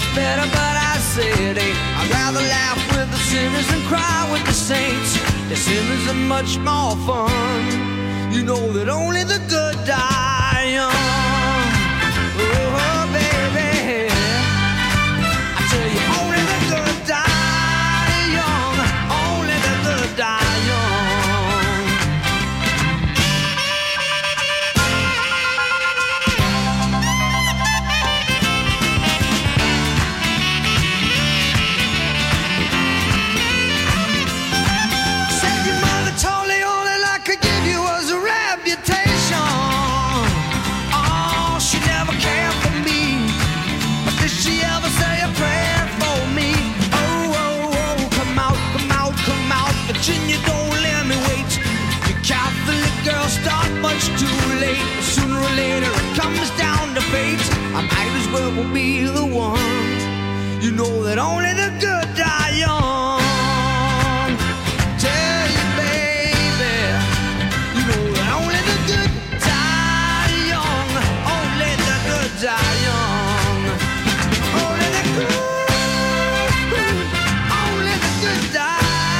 better, but I say it ain't. I'd rather laugh with the sinners than cry with the saints. The sinners are much more fun. You know that only the good die young. Oh, baby, I tell you, only the good die young. Only the good die young. Virginia, don't let me wait. You Catholic girls start much too late. Sooner or later it comes down to fate. I might as well be the one. You know that only the good die young. Tell you, baby, you know that only the good die young. Only the good die young. Only the good, only the good die.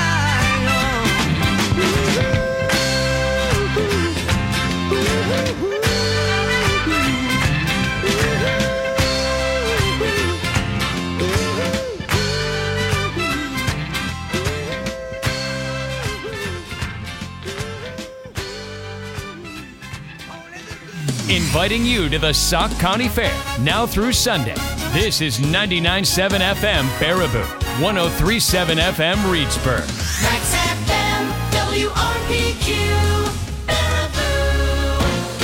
Inviting you to the Sauk County Fair, now through Sunday. This is 99.7 FM Baraboo, 103.7 FM Reedsburg. Max FM, WRPQ, Baraboo.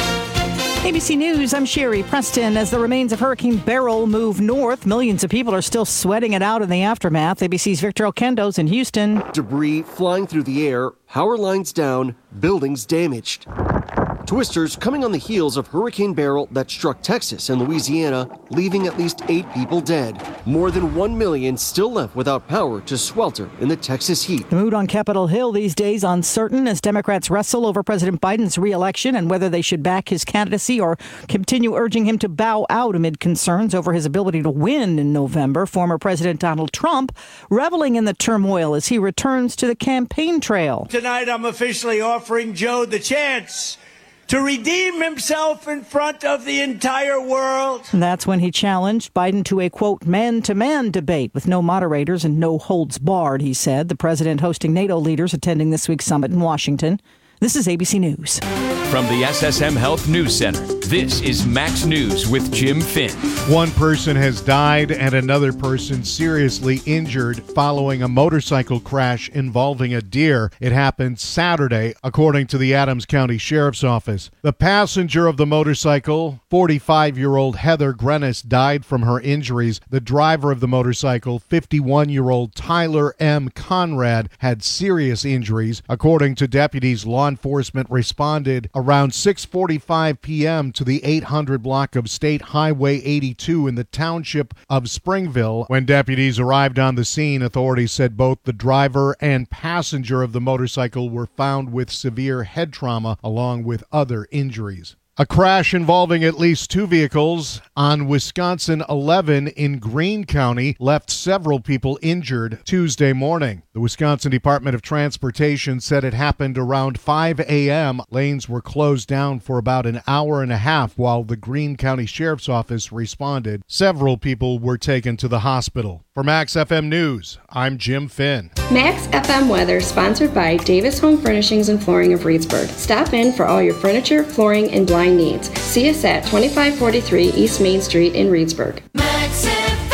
ABC News, I'm Sherry Preston. As the remains of Hurricane Beryl move north, millions of people are still sweating it out in the aftermath. ABC's Victor Oquendo's in Houston. Debris flying through the air, power lines down, buildings damaged. Twisters coming on the heels of Hurricane Beryl that struck Texas and Louisiana, leaving at least 8 people dead. More than 1 million still left without power to swelter in the Texas heat. The mood on Capitol Hill these days uncertain as Democrats wrestle over President Biden's re-election and whether they should back his candidacy or continue urging him to bow out amid concerns over his ability to win in November. Former President Donald Trump reveling in the turmoil as he returns to the campaign trail. Tonight I'm officially offering Joe the chance to redeem himself in front of the entire world. And that's when he challenged Biden to a, quote, man-to-man debate with no moderators and no holds barred, he said. The president hosting NATO leaders attending this week's summit in Washington. This is ABC News. From the SSM Health News Center, this is Max News with Jim Finn. One person has died and another person seriously injured following a motorcycle crash involving a deer. It happened Saturday, according to the Adams County Sheriff's Office. The passenger of the motorcycle, 45-year-old Heather Grenis, died from her injuries. The driver of the motorcycle, 51-year-old Tyler M. Conrad, had serious injuries. According to deputies, law enforcement responded around 6:45 p.m. to the 800 block of State Highway 82 in the township of Springville. When deputies arrived on the scene, authorities said both the driver and passenger of the motorcycle were found with severe head trauma along with other injuries. A crash involving at least 2 vehicles on Wisconsin 11 in Greene County left several people injured Tuesday morning. The Wisconsin Department of Transportation said it happened around 5 a.m. Lanes were closed down for about an hour and a half while the Greene County Sheriff's Office responded. Several people were taken to the hospital. For Max FM News, I'm Jim Finn. Max FM weather sponsored by Davis Home Furnishings and Flooring of Reedsburg. Stop in for all your furniture, flooring, and blind needs. See us at 2543 East Main Street in Reedsburg. Max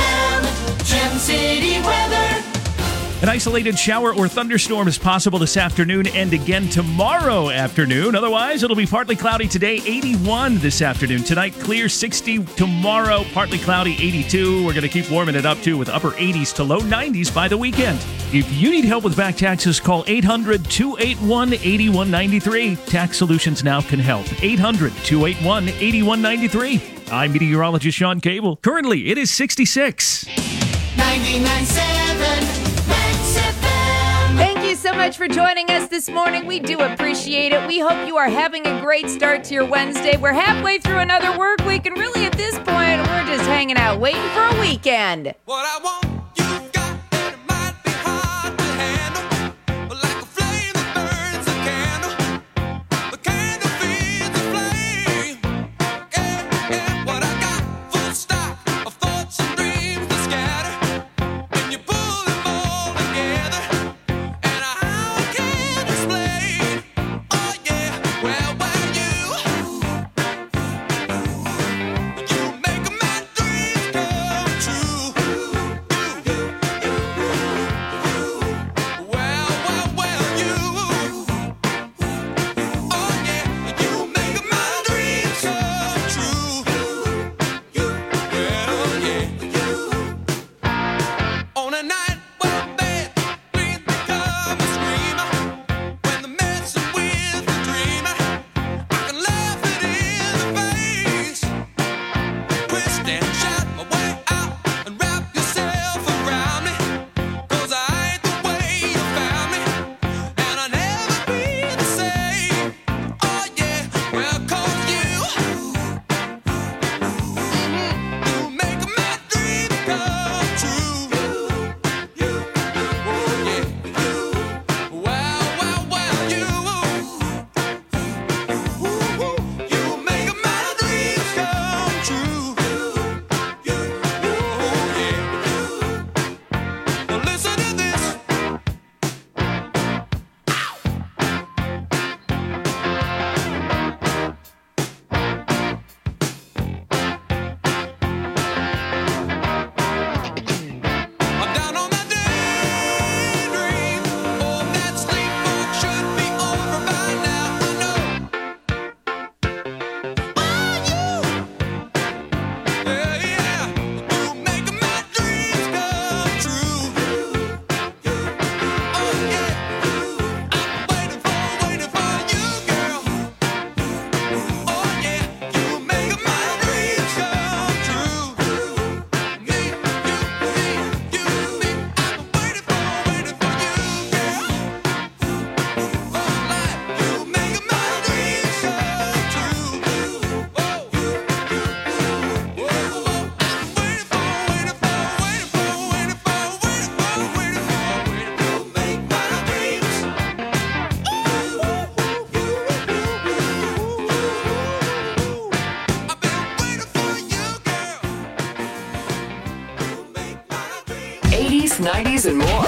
FM, Gem City weather. An isolated shower or thunderstorm is possible this afternoon and again tomorrow afternoon. Otherwise, it'll be partly cloudy today, 81 this afternoon. Tonight, clear, 60. Tomorrow, partly cloudy, 82. We're going to keep warming it up, too, with upper 80s to low 90s by the weekend. If you need help with back taxes, call 800-281-8193. Tax Solutions Now can help. 800-281-8193. I'm meteorologist Sean Cable. Currently, it is 66. 99.7 Max FM. Thank you. you so much for joining us this morning. We do appreciate it. We hope you are having a great start to your Wednesday. We're halfway through another work week, and really at this point, we're just hanging out, waiting for a weekend. What I want, you got, and it might be hard to handle. But like a flame that burns a candle, the candle feeds the flame. Yeah, what I got, full stock of thoughts and dreams that scatter. When you pull them all together, and how I can't explain. Oh yeah, well, you make my dreams come true. '80s, '90s, and more.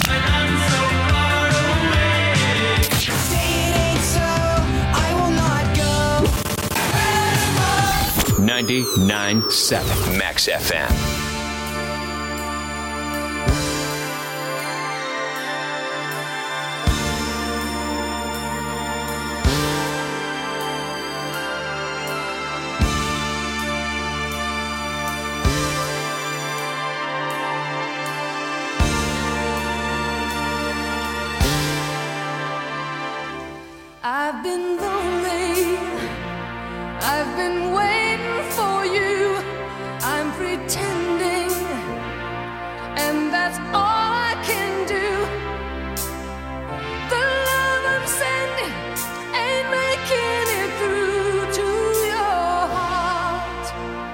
99.7 Max FM. I've been lonely, I've been waiting for you, I'm pretending, and that's all I can do. The love I'm sending ain't making it through to your heart.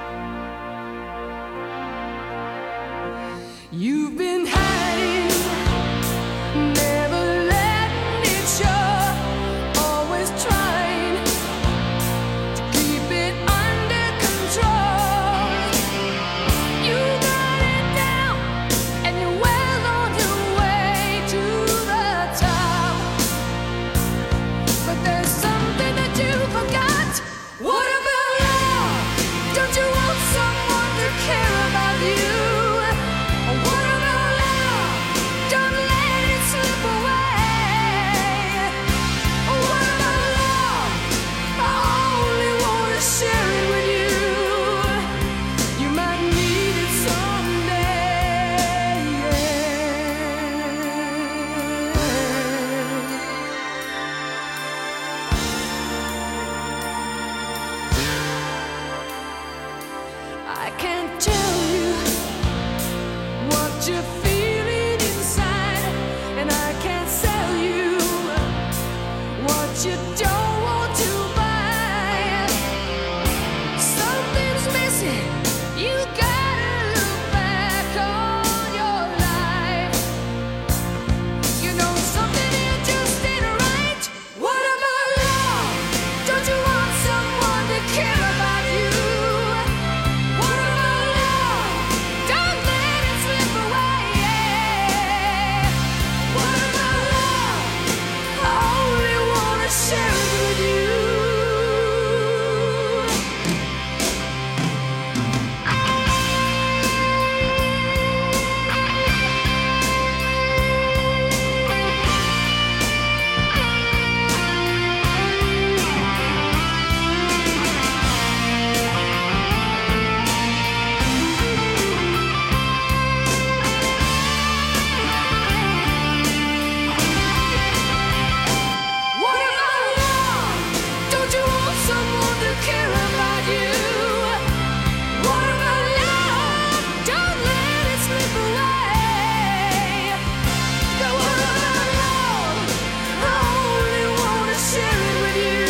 You've been hiding, never letting it show. Trying to keep it under control. You got it down, and you're well on your way to the top. But there's something that you forgot. What about love? Don't you want someone to care about you? What about love? Don't let it slip away. Share it with you. You might need it someday. I can't tell you what you're feeling inside, and I can't sell what you don't want to buy. Something's missing. You gotta look back on your life. You know something here just ain't right. What about love? Don't you want someone to care about you? What about love? Don't let it slip away. What about love? I only wanna share it with you. What about love? Don't you want someone to care about you? What about love? Don't let it slip away. But what about love? I only wanna share it with you.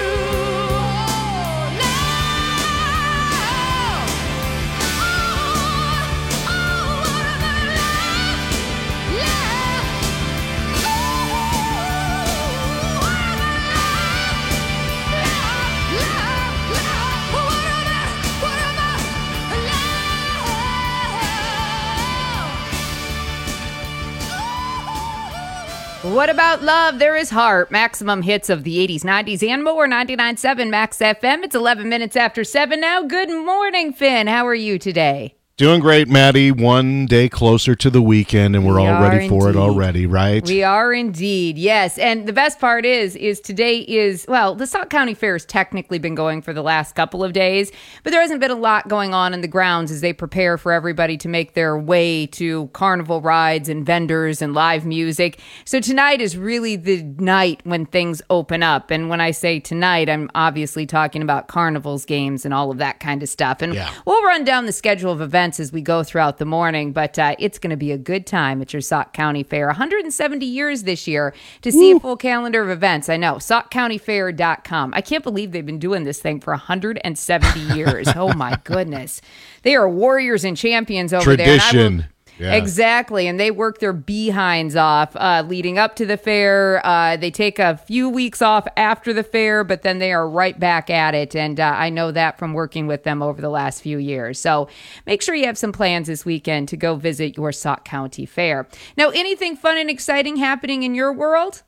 What about love? There is heart. Maximum hits of the 80s, 90s, and more. 99.7 Max FM. It's 11 minutes after 7 now. Good morning, Finn. How are you today? Doing great, Maddie. One day closer to the weekend, and we're We all are ready for it indeed. already, right? We are indeed, yes. And the best part is today is, well, the Sauk County Fair has technically been going for the last couple of days, but there hasn't been a lot going on in the grounds as they prepare for everybody to make their way to carnival rides and vendors and live music. So tonight is really the night when things open up. And when I say tonight, I'm obviously talking about carnivals, games, and all of that kind of stuff. And we'll run down the schedule of events as we go throughout the morning, but it's going to be a good time at your Sauk County Fair. 170 years this year. To see a full calendar of events, I know, SaukCountyFair.com. I can't believe they've been doing this thing for 170 years. Oh my goodness. They are warriors and champions over there. Tradition. Yeah. Exactly. And they work their behinds off leading up to the fair. They take a few weeks off after the fair, but then they are right back at it. And I know that from working with them over the last few years. So make sure you have some plans this weekend to go visit your Sauk County Fair. Now, anything fun and exciting happening in your world?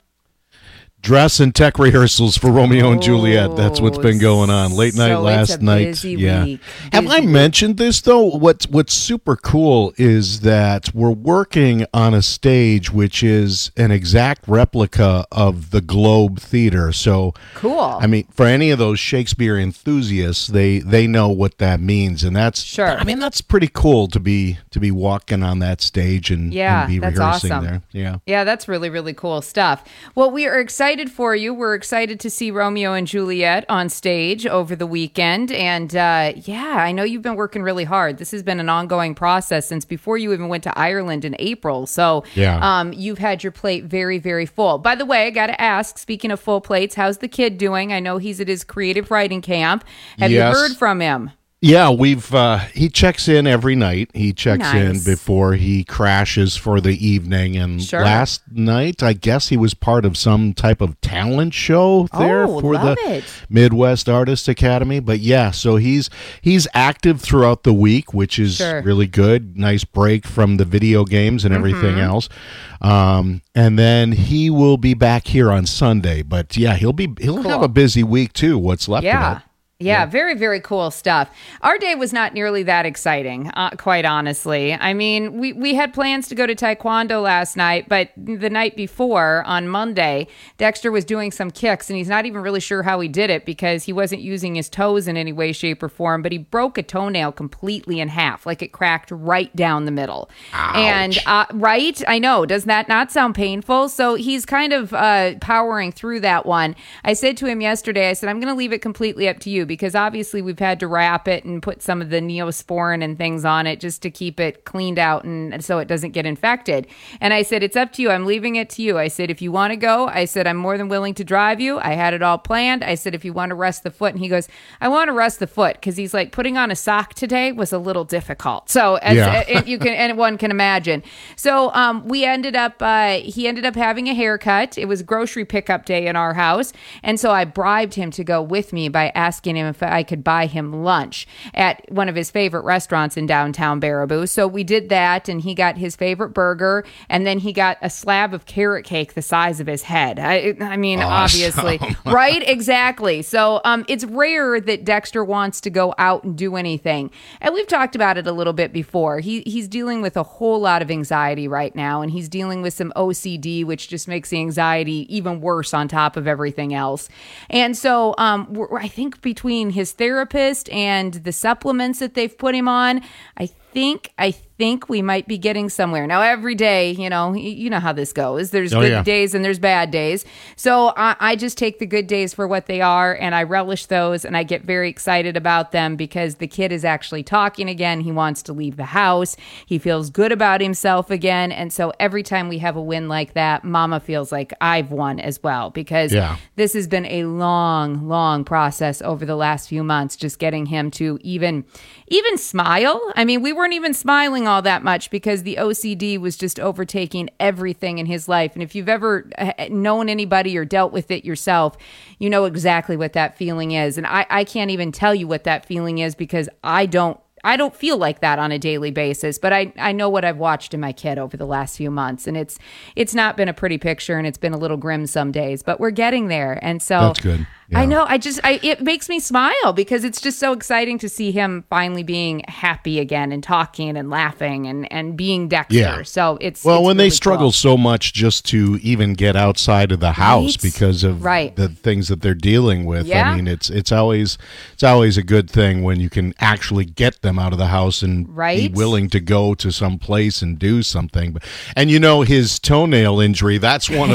Dress and tech rehearsals for Romeo and Juliet. That's what's been going on. Late night last night. Busy Yeah. week. Have I mentioned this though? What's super cool is that we're working on a stage which is an exact replica of the Globe Theater. So cool. I mean, for any of those Shakespeare enthusiasts, they know what that means, and that's sure. I mean, that's pretty cool to be walking on that stage and be that's rehearsing awesome. there. Yeah. Yeah, that's really, really cool stuff. Well, we are excited for you. We're excited to see Romeo and Juliet on stage over the weekend. And I know you've been working really hard. This has been an ongoing process since before you even went to Ireland in April. So you've had your plate very, very full. By the way, I got to ask, speaking of full plates, how's the kid doing? I know he's at his creative writing camp. Have you heard from him? Yeah, he checks in every night. He checks in before he crashes for the evening. And last night, I guess he was part of some type of talent show there for the Midwest Artist Academy. But yeah, so he's active throughout the week, which is really good. Nice break from the video games and everything else. And then he will be back here on Sunday. But yeah, he'll have a busy week too. What's left of it. Yeah, very, very cool stuff. Our day was not nearly that exciting, quite honestly. I mean, we had plans to go to Taekwondo last night, but the night before, on Monday, Dexter was doing some kicks, and he's not even really sure how he did it because he wasn't using his toes in any way, shape, or form, but he broke a toenail completely in half, like it cracked right down the middle. Ouch. And, right? I know. Does that not sound painful? So he's kind of powering through that one. I said to him yesterday, I said, I'm going to leave it completely up to you because obviously we've had to wrap it and put some of the Neosporin and things on it just to keep it cleaned out and so it doesn't get infected. And I said, it's up to you. I'm leaving it to you. I said, if you want to go, I said, I'm more than willing to drive you. I had it all planned. I said, if you want to rest the foot. And he goes, I want to rest the foot, because he's like, putting on a sock today was a little difficult. So one can imagine. So he ended up having a haircut. It was grocery pickup day in our house. And so I bribed him to go with me by asking him if I could buy him lunch at one of his favorite restaurants in downtown Baraboo. So we did that, and he got his favorite burger, and then he got a slab of carrot cake the size of his head. I mean, obviously. Right? Exactly. So it's rare that Dexter wants to go out and do anything. And we've talked about it a little bit before. He's dealing with a whole lot of anxiety right now, and he's dealing with some OCD, which just makes the anxiety even worse on top of everything else. And so I think between his therapist and the supplements that they've put him on, I think we might be getting somewhere. Now, every day, you know how this goes. There's good days and there's bad days. So I just take the good days for what they are, and I relish those, and I get very excited about them because the kid is actually talking again. He wants to leave the house. He feels good about himself again. And so every time we have a win like that, Mama feels like I've won as well, because this has been a long, long process over the last few months, just getting him to even smile. I mean, we weren't even smiling all that much because the OCD was just overtaking everything in his life. And if you've ever known anybody or dealt with it yourself, you know exactly what that feeling is. And I can't even tell you what that feeling is, because I don't feel like that on a daily basis, but I know what I've watched in my kid over the last few months, and it's not been a pretty picture, and it's been a little grim some days, but we're getting there. And so that's good. Yeah. I know. It makes me smile because it's just so exciting to see him finally being happy again and talking and laughing and being Dexter. Yeah. So it's when really they struggle cool. so much just to even get outside of the house because of the things that they're dealing with. Yeah. I mean, it's always a good thing when you can actually get them out of the house and be willing to go to some place and do something. And his toenail injury, that's one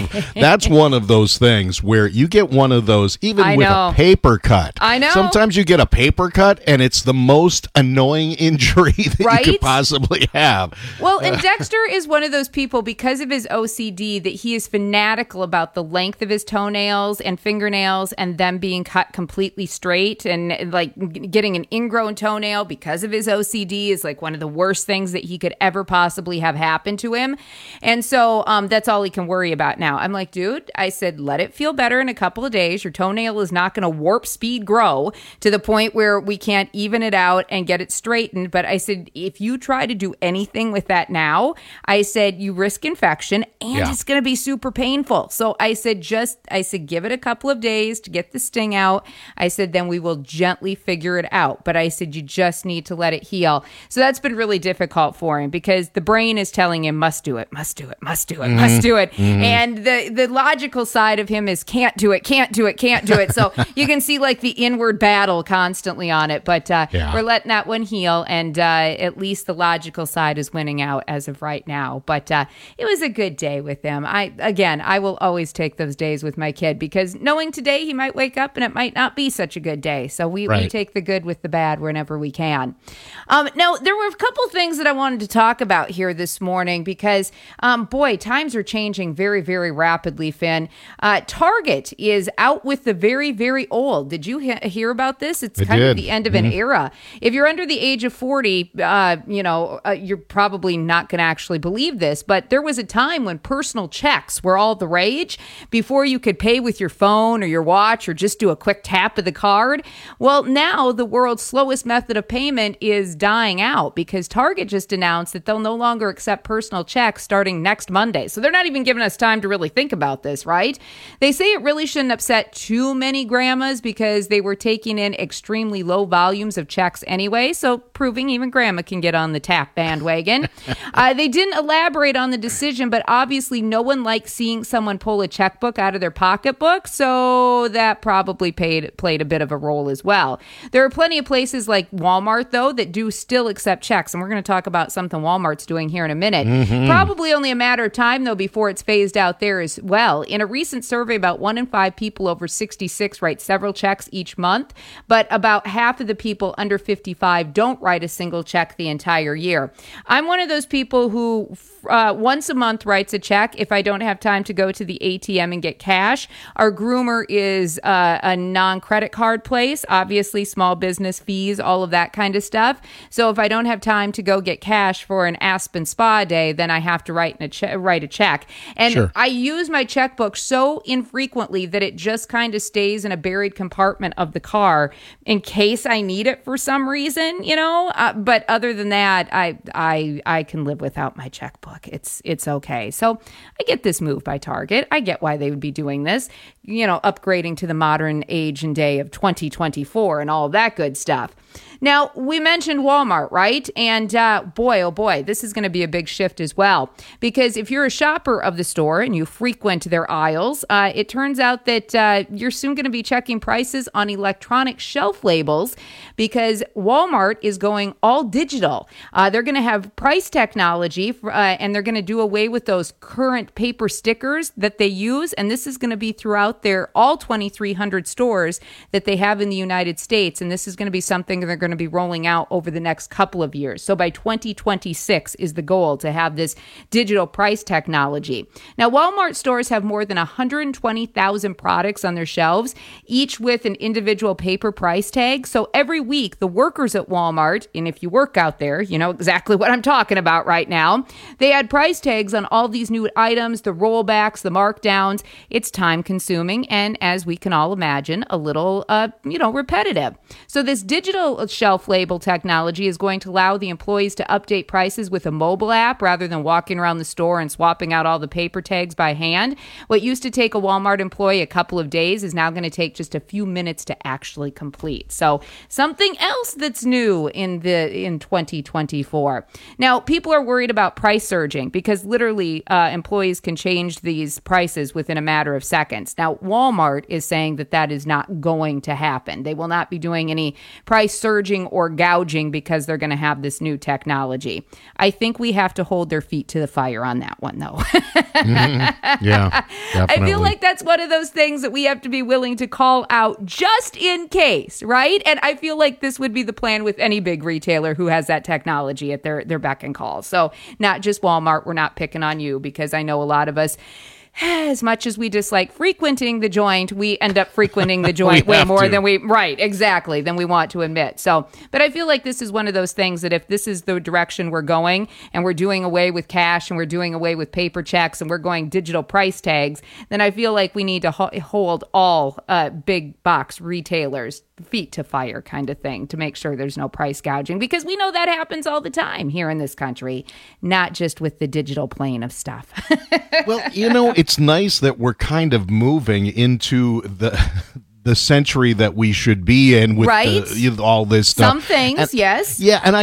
of those things where you get one of those even with a paper cut. I know. Sometimes you get a paper cut and it's the most annoying injury that you could possibly have. Well, and Dexter is one of those people, because of his OCD, that he is fanatical about the length of his toenails and fingernails and them being cut completely straight, and like getting an ingrown toenail because of his OCD is like one of the worst things that he could ever possibly have happen to him. And so that's all he can worry about now. I'm like, dude, I said, let it feel better in a couple of days. Your toenail is not going to warp speed grow to the point where we can't even it out and get it straightened. But I said, if you try to do anything with that now, I said, you risk infection and it's going to be super painful. So I said, give it a couple of days to get the sting out. I said, then we will gently figure it out. But I said, you just need to let it heal. So that's been really difficult for him because the brain is telling him, must do it, must do it, must do it, must do it. And the logical side of him is can't do it, can't do it, can't do it. So you can see like the inward battle constantly on it, but we're letting that one heal, and at least the logical side is winning out as of right now. But it was a good day with him. I will always take those days with my kid, because knowing today he might wake up and it might not be such a good day. So we take the good with the bad whenever we can. Now, there were a couple things that I wanted to talk about here this morning because, times are changing very, very rapidly, Finn. Target is out with the very, very old. Did you hear about this? It's kind of the end of an era. If you're under the age of 40, you're probably not going to actually believe this, but there was a time when personal checks were all the rage before you could pay with your phone or your watch or just do a quick tap of the card. Well, now the world's slowest method of payment is dying out because Target just announced that they'll no longer accept personal checks starting next Monday. So they're not even giving us time to really think about this, right? They say it really shouldn't upset too many grandmas because they were taking in extremely low volumes of checks anyway, so proving even grandma can get on the tap bandwagon. They didn't elaborate on the decision, but obviously no one likes seeing someone pull a checkbook out of their pocketbook, so that probably played a bit of a role as well. There are plenty of places like Walmart, though, that do still accept checks, and we're going to talk about something Walmart's doing here in a minute. Probably only a matter of time, though, before it's phased out there as well. In a recent survey, about 1 in 5 people over 65 56 write several checks each month, but about half of the people under 55 don't write a single check the entire year. I'm one of those people who once a month writes a check if I don't have time to go to the ATM and get cash. Our groomer is a non-credit card place, obviously small business fees, all of that kind of stuff. So if I don't have time to go get cash for an Aspen spa day, then I have to write a check. And Sure. I use my checkbook so infrequently that it just kind of stays in a buried compartment of the car in case I need it for some reason, but other than that, I can live without my checkbook. It's okay. So I get this move by Target. I get why they would be doing this, upgrading to the modern age and day of 2024 and all of that good stuff. Now, we mentioned Walmart, right? And boy, oh boy, this is going to be a big shift as well. Because if you're a shopper of the store and you frequent their aisles, it turns out that you're soon going to be checking prices on electronic shelf labels because Walmart is going all digital. They're going to have price technology and they're going to do away with those current paper stickers that they use. And this is going to be throughout their all 2,300 stores that they have in the United States. And this is going to be something they're going to be rolling out over the next couple of years. So by 2026 is the goal to have this digital price technology. Now, Walmart stores have more than 120,000 products on their shelves, each with an individual paper price tag. So every week, the workers at Walmart, and if you work out there, you know exactly what I'm talking about right now, they add price tags on all these new items, the rollbacks, the markdowns. It's time consuming and, as we can all imagine, a little, repetitive. So this digital shelf label technology is going to allow the employees to update prices with a mobile app rather than walking around the store and swapping out all the paper tags by hand. What used to take a Walmart employee a couple of days is now going to take just a few minutes to actually complete. So something else that's new in 2024. Now, people are worried about price surging because literally employees can change these prices within a matter of seconds. Now, Walmart is saying that is not going to happen. They will not be doing any price surging or gouging because they're going to have this new technology. I think we have to hold their feet to the fire on that one, though. Yeah, definitely. I feel like that's one of those things that we have to be willing to call out just in case, right? And I feel like this would be the plan with any big retailer who has that technology at their beck and call. So not just Walmart. We're not picking on you because I know a lot of us, as much as we dislike frequenting the joint, we end up frequenting the joint way more than we want to admit. So, but I feel like this is one of those things that if this is the direction we're going and we're doing away with cash and we're doing away with paper checks and we're going digital price tags, then I feel like we need to hold all big box retailers feet to fire kind of thing to make sure there's no price gouging because we know that happens all the time here in this country, not just with the digital plane of stuff. Well, it's nice that we're kind of moving into the century that we should be in with all this stuff. Some things, yes. Yeah, and I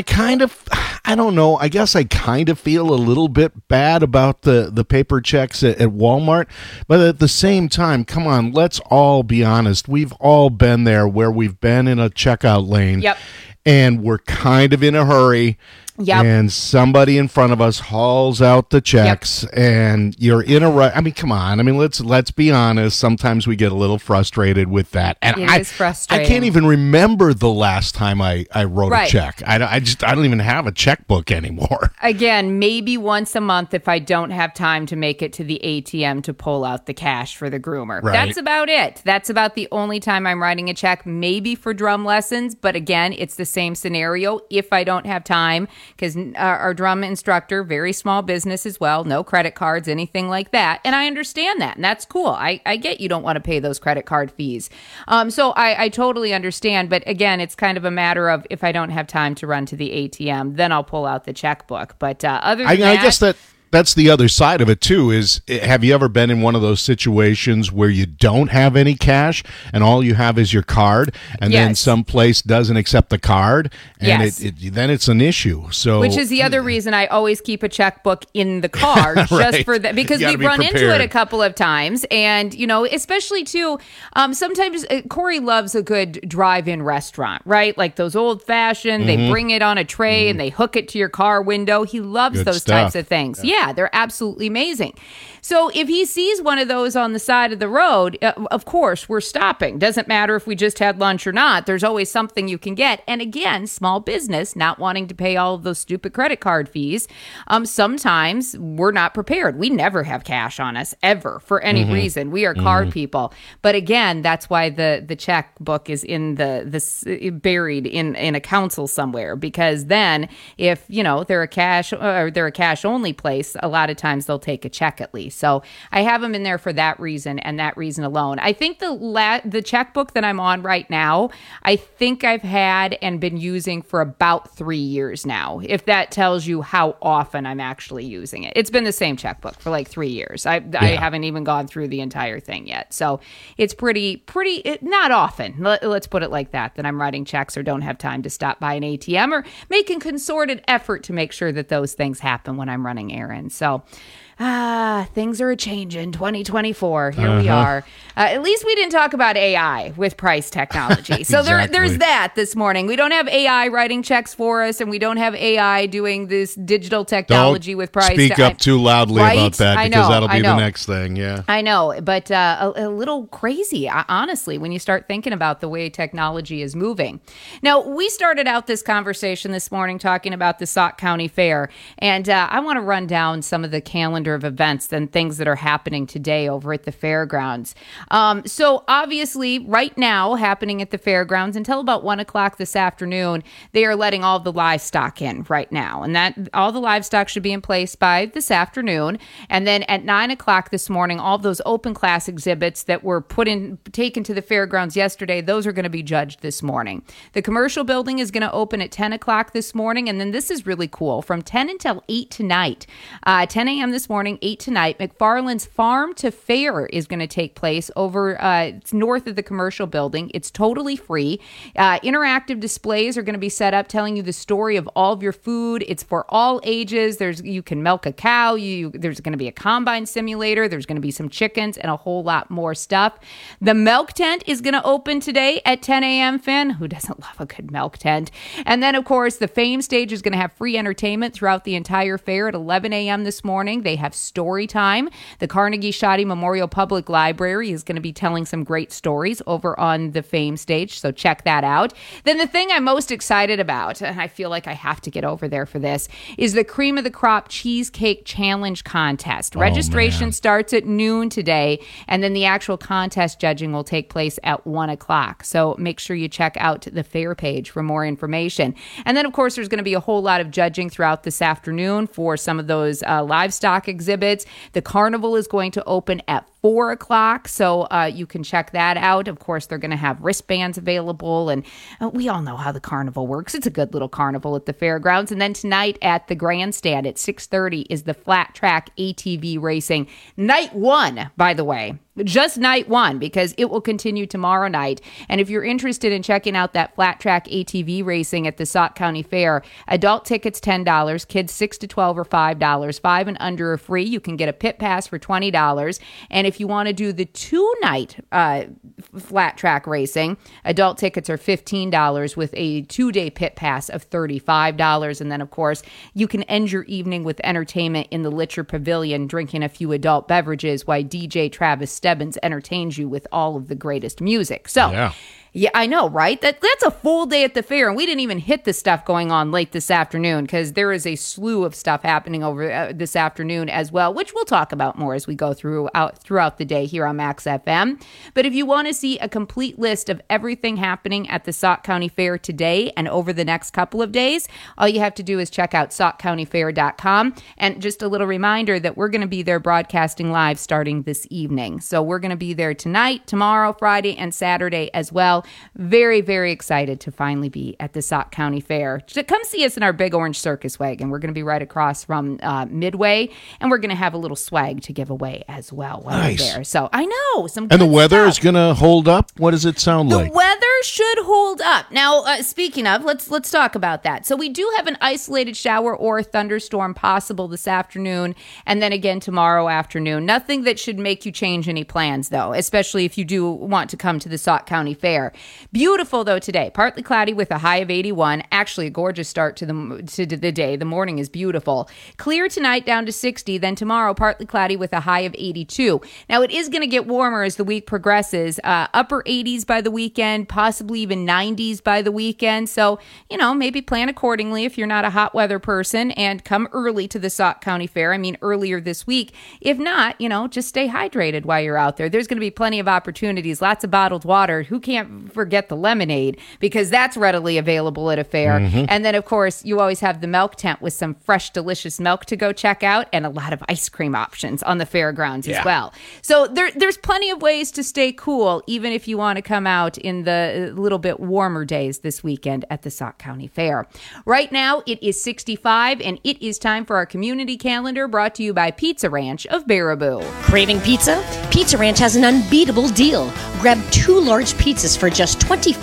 don't know, I guess I kind of feel a little bit bad about the paper checks at Walmart, but at the same time, come on, let's all be honest. We've all been there where we've been in a checkout lane, and we're kind of in a hurry. Yep. And somebody in front of us hauls out the checks, and you're in a rush. I mean, come on. I mean, let's be honest. Sometimes we get a little frustrated with that, and it is frustrating. I can't even remember the last time I wrote a check. I don't even have a checkbook anymore. Again, maybe once a month if I don't have time to make it to the ATM to pull out the cash for the groomer. Right. That's about it. That's about the only time I'm writing a check. Maybe for drum lessons, but again, it's the same scenario. If I don't have time. Because our drum instructor, very small business as well, no credit cards, anything like that. And I understand that, and that's cool. I get you don't want to pay those credit card fees. So I totally understand. But again, it's kind of a matter of if I don't have time to run to the ATM, then I'll pull out the checkbook. But other than that... I guess that's the other side of it, too, is have you ever been in one of those situations where you don't have any cash and all you have is your card and then some place doesn't accept the card and then it's an issue. So, which is the other reason I always keep a checkbook in the car just for that, because we've run into it a couple of times. And, especially, too, sometimes Corey loves a good drive-in restaurant, right? Like those old-fashioned, they bring it on a tray and they hook it to your car window. He loves those types of things. Yeah. yeah, they're absolutely amazing. So if he sees one of those on the side of the road, of course, we're stopping. Doesn't matter if we just had lunch or not. There's always something you can get. And again, small business, not wanting to pay all of those stupid credit card fees. Sometimes we're not prepared. We never have cash on us, ever, for any reason. We are card people. But again, that's why the checkbook is in buried in a council somewhere, because then if, they're a cash only place, a lot of times they'll take a check at least. So I have them in there for that reason and that reason alone. I think the checkbook that I'm on right now, I think I've had and been using for about 3 years now, if that tells you how often I'm actually using it. It's been the same checkbook for like 3 years. I haven't even gone through the entire thing yet. So it's pretty not often, let's put it like that I'm writing checks or don't have time to stop by an ATM or making concerted effort to make sure that those things happen when I'm running errands. So things are a change in 2024. Here we are. At least we didn't talk about AI with price technology. So there's that this morning. We don't have AI writing checks for us, and we don't have AI doing this digital technology with price. Speak up too loudly about that, because that'll be the next thing. Yeah, I know, but a little crazy, honestly, when you start thinking about the way technology is moving. Now, we started out this conversation this morning talking about the Sauk County Fair, and I want to run down some of the calendar of events and things that are happening today over at the fairgrounds. So obviously right now happening at the fairgrounds until about 1 o'clock this afternoon, they are letting all the livestock in right now. And that all the livestock should be in place by this afternoon. And then at 9 o'clock this morning, all of those open class exhibits that were taken to the fairgrounds yesterday, those are going to be judged this morning. The commercial building is going to open at 10 o'clock this morning. And then this is really cool. From 10 until 8 tonight, 10 a.m. this morning, 8 tonight, McFarland's Farm to Fair is going to take place over it's north of the commercial building. It's totally free. Interactive displays are going to be set up telling you the story of all of your food. It's for all ages. You can milk a cow. There's going to be a combine simulator. There's going to be some chickens and a whole lot more stuff. The milk tent is going to open today at 10 a.m. Finn, who doesn't love a good milk tent? And then, of course, the Fame Stage is going to have free entertainment throughout the entire fair at 11 a.m. this morning. They have story time. The Carnegie Shoddy Memorial Public Library is going to be telling some great stories over on the Fame Stage, so check that out. Then the thing I'm most excited about, and I feel like I have to get over there for this, is the Cream of the Crop Cheesecake Challenge Contest. Registration starts at noon today, and then the actual contest judging will take place at 1 o'clock. So make sure you check out the fair page for more information. And then, of course, there's going to be a whole lot of judging throughout this afternoon for some of those livestock exhibits. The carnival is going to open at 4 o'clock, so you can check that out. Of course, they're going to have wristbands available, and we all know how the carnival works. It's a good little carnival at the fairgrounds. And then tonight at the grandstand at 6:30 is the flat track ATV racing. Night 1, by the way. Just night 1, because it will continue tomorrow night. And if you're interested in checking out that flat track ATV racing at the Sauk County Fair, adult tickets $10, kids 6 to 12 are $5, 5 and under are free. You can get a pit pass for $20. And if you want to do the 2-night flat track racing, adult tickets are $15 with a 2-day pit pass of $35. And then, of course, you can end your evening with entertainment in the Litcher Pavilion, drinking a few adult beverages while DJ Travis Stebbins entertains you with all of the greatest music. So, yeah, I know, right? That's a full day at the fair, and we didn't even hit the stuff going on late this afternoon because there is a slew of stuff happening over this afternoon as well, which we'll talk about more as we go throughout the day here on Max FM. But if you want to see a complete list of everything happening at the Sauk County Fair today and over the next couple of days, all you have to do is check out SaukCountyFair.com. And just a little reminder that we're going to be there broadcasting live starting this evening. So we're going to be there tonight, tomorrow, Friday, and Saturday as well. Very, very excited to finally be at the Sauk County Fair. Come see us in our big orange circus wagon. We're going to be right across from Midway, and we're going to have a little swag to give away as well while we're there. So I know. And the weather is going to hold up? What does it sound like? The weather should hold up. Now, speaking of, let's talk about that. So we do have an isolated shower or thunderstorm possible this afternoon, and then again tomorrow afternoon. Nothing that should make you change any plans, though, especially if you do want to come to the Sauk County Fair. Beautiful, though, today. Partly cloudy with a high of 81. Actually, a gorgeous start to the day. The morning is beautiful. Clear tonight down to 60. Then tomorrow, partly cloudy with a high of 82. Now, it is going to get warmer as the week progresses. Upper 80s by the weekend, possibly even 90s by the weekend. So, maybe plan accordingly if you're not a hot weather person and come early to the Sauk County Fair. I mean, earlier this week. If not, just stay hydrated while you're out there. There's going to be plenty of opportunities, lots of bottled water. Who can't forget the lemonade? Because that's readily available at a fair. Mm-hmm. And then, of course, you always have the milk tent with some fresh, delicious milk to go check out and a lot of ice cream options on the fairgrounds as well. So there's plenty of ways to stay cool, even if you want to come out in the little bit warmer days this weekend at the Sauk County Fair. Right now, it is 65, and it is time for our community calendar brought to you by Pizza Ranch of Baraboo. Craving pizza? Pizza Ranch has an unbeatable deal. Grab 2 large pizzas for just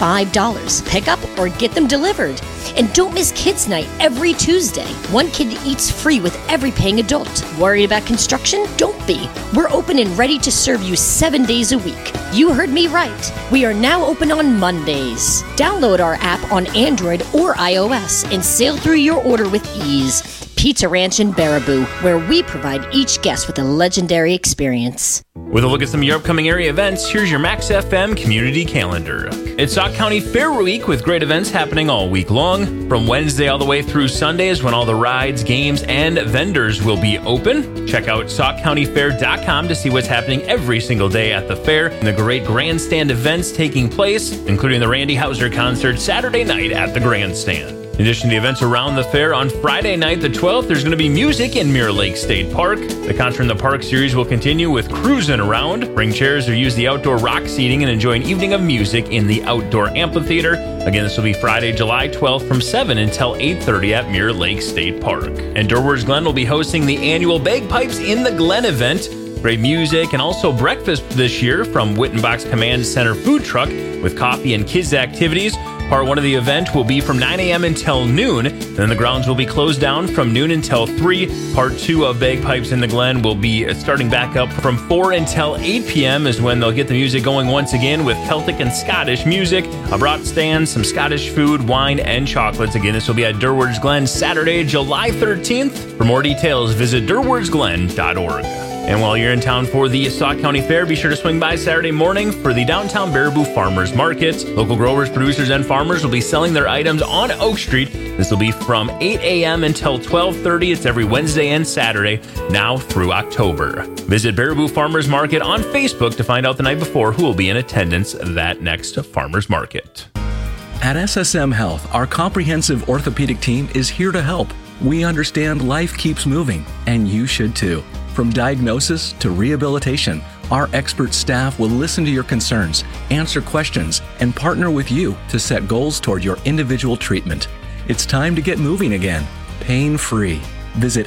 $25. Pick up or get them delivered. And don't miss Kids Night every Tuesday. One kid eats free with every paying adult. Worried about construction? Don't be. We're open and ready to serve you 7 days a week. You heard me right. We are now open on Mondays. Download our app on Android or iOS and sail through your order with ease. Pizza Ranch in Baraboo, where we provide each guest with a legendary experience. With a look at some of your upcoming area events, here's your Max FM community calendar. It's Sauk County Fair Week with great events happening all week long. From Wednesday all the way through Sunday is when all the rides, games, and vendors will be open. Check out SaukCountyFair.com to see what's happening every single day at the fair and the great grandstand events taking place, including the Randy Houser concert Saturday night at the grandstand. In addition to the events around the fair, on Friday night, the 12th, there's going to be music in Mirror Lake State Park. The Concert in the Park series will continue with Cruisin' Around. Bring chairs or use the outdoor rock seating and enjoy an evening of music in the outdoor amphitheater. Again, this will be Friday, July 12th from 7 until 8:30 at Mirror Lake State Park. And Durward's Glen will be hosting the annual Bagpipes in the Glen event. Great music and also breakfast this year from Wittenbach's Command Center food truck with coffee and kids activities. Part 1 of the event will be from 9 a.m. until noon. Then the grounds will be closed down from noon until 3. Part 2 of Bagpipes in the Glen will be starting back up from 4 until 8 p.m. is when they'll get the music going once again with Celtic and Scottish music, a brat stand, some Scottish food, wine, and chocolates. Again, this will be at Durward's Glen Saturday, July 13th. For more details, visit durwardsglen.org. And while you're in town for the Sauk County Fair, be sure to swing by Saturday morning for the downtown Baraboo Farmers Market. Local growers, producers, and farmers will be selling their items on Oak Street. This will be from 8 a.m. until 12:30. It's every Wednesday and Saturday, now through October. Visit Baraboo Farmers Market on Facebook to find out the night before who will be in attendance that next Farmers Market. At SSM Health, our comprehensive orthopedic team is here to help. We understand life keeps moving, and you should too. From diagnosis to rehabilitation, our expert staff will listen to your concerns, answer questions, and partner with you to set goals toward your individual treatment. It's time to get moving again, pain-free. Visit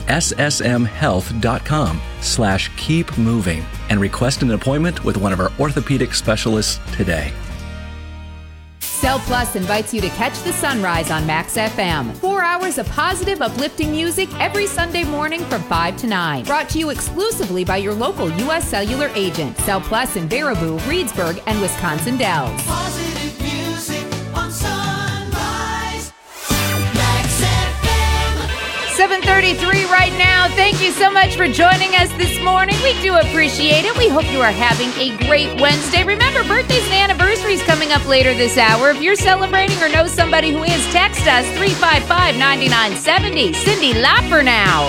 ssmhealth.com/keepmoving and request an appointment with one of our orthopedic specialists today. Cell Plus invites you to catch the sunrise on Max FM. 4 hours of positive, uplifting music every Sunday morning from 5 to 9. Brought to you exclusively by your local U.S. Cellular agent. Cell Plus in Baraboo, Reedsburg, and Wisconsin Dells. Positive music on Sunrise. Max FM. 7:33 right now. Thank you so much for joining us this morning. We do appreciate it. We hope you are having a great Wednesday. Remember, birthdays and anniversaries coming up later this hour. If you're celebrating or know somebody who is, text us 355-9970. Cindy Lauper now.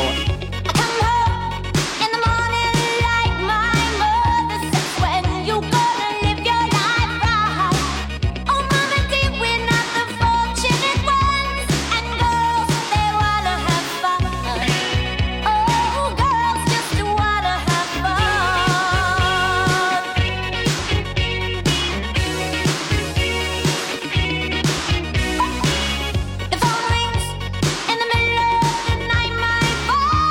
The phone rings in the middle of the night. My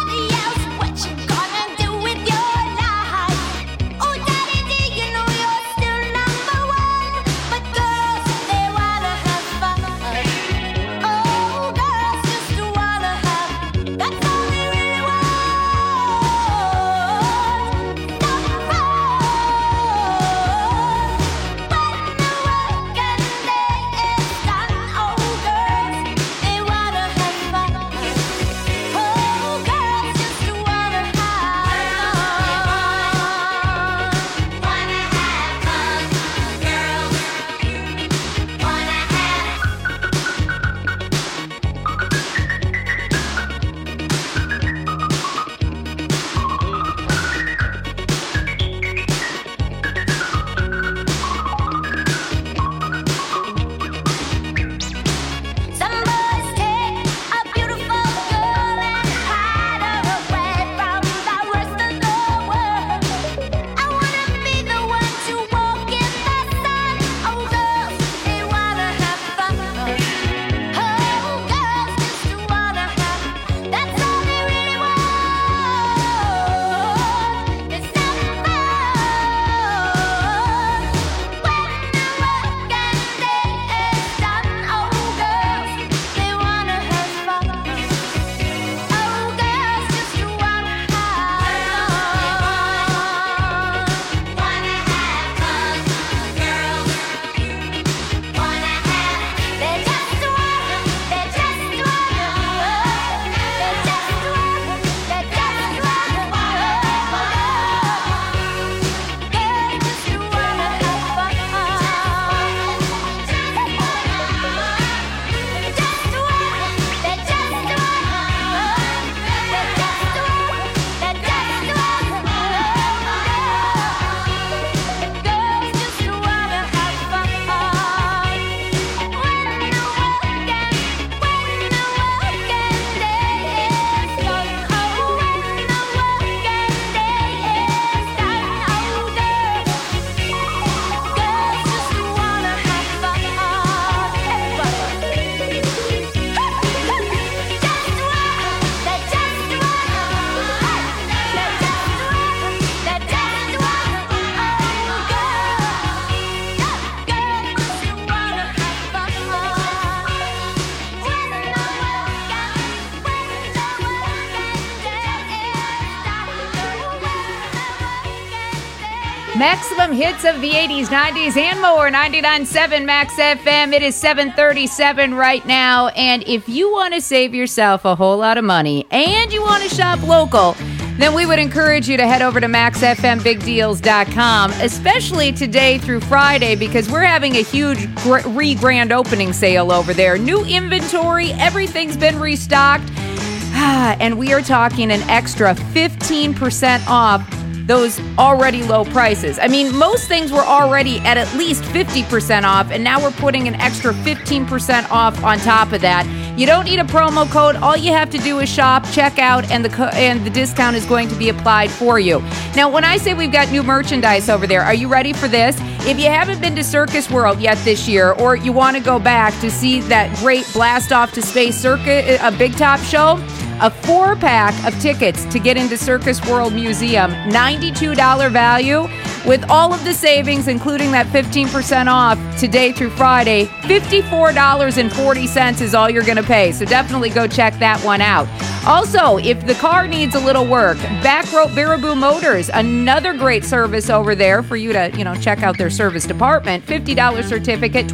Maximum hits of the 80s, 90s, and more. 99.7 Max FM. It is 7:37 right now. And if you want to save yourself a whole lot of money and you want to shop local, then we would encourage you to head over to MaxFMBigDeals.com, especially today through Friday, because we're having a huge re-grand opening sale over there. New inventory, everything's been restocked, and we are talking an extra 15% off those already low prices. I mean, most things were already at least 50% off, and now we're putting an extra 15% off on top of that. You don't need a promo code. All you have to do is shop, check out, and the discount is going to be applied for you. Now, when I say we've got new merchandise over there, are you ready for this? If you haven't been to Circus World yet this year, or you want to go back to see that great Blast Off to Space Circuit, a Big Top show, a 4-pack of tickets to get into Circus World Museum, $92 value, with all of the savings, including that 15% off today through Friday. $54.40 is all you're going to pay, so definitely go check that one out. Also, if the car needs a little work, Backrope Baraboo Motors, another great service over there for you to, check out their service department. $50 certificate,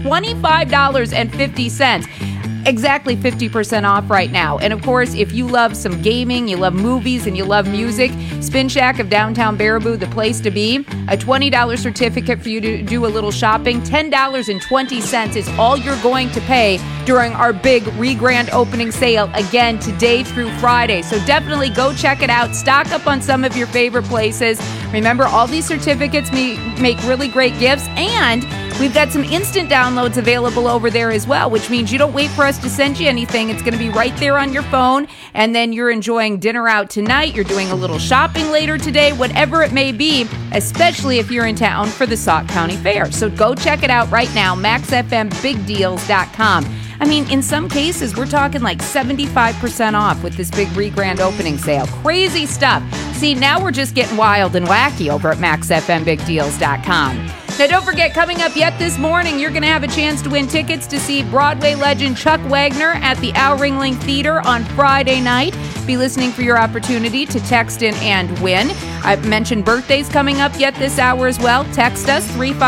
$25.50. Exactly 50% off right now. And of course, if you love some gaming, you love movies, and you love music, Spin Shack of downtown Baraboo, the place to be. A $20 certificate for you to do a little shopping. $10.20 is all you're going to pay during our big re-grand opening sale, again, today through Friday. So definitely go check it out. Stock up on some of your favorite places. Remember, all these certificates make really great gifts, and we've got some instant downloads available over there as well, which means you don't wait for us to send you anything. It's going to be right there on your phone, and then you're enjoying dinner out tonight, you're doing a little shopping later today, whatever it may be, especially if you're in town for the Sauk County Fair. So go check it out right now, MaxFMBigDeals.com. I mean, in some cases, we're talking like 75% off with this big re-grand opening sale. Crazy stuff. See, now we're just getting wild and wacky over at MaxFMBigDeals.com. Now, don't forget, coming up yet this morning, you're going to have a chance to win tickets to see Broadway legend Chuck Wagner at the Al Ringling Theater on Friday night. Be listening for your opportunity to text in and win. I've mentioned birthdays coming up yet this hour as well. Text us,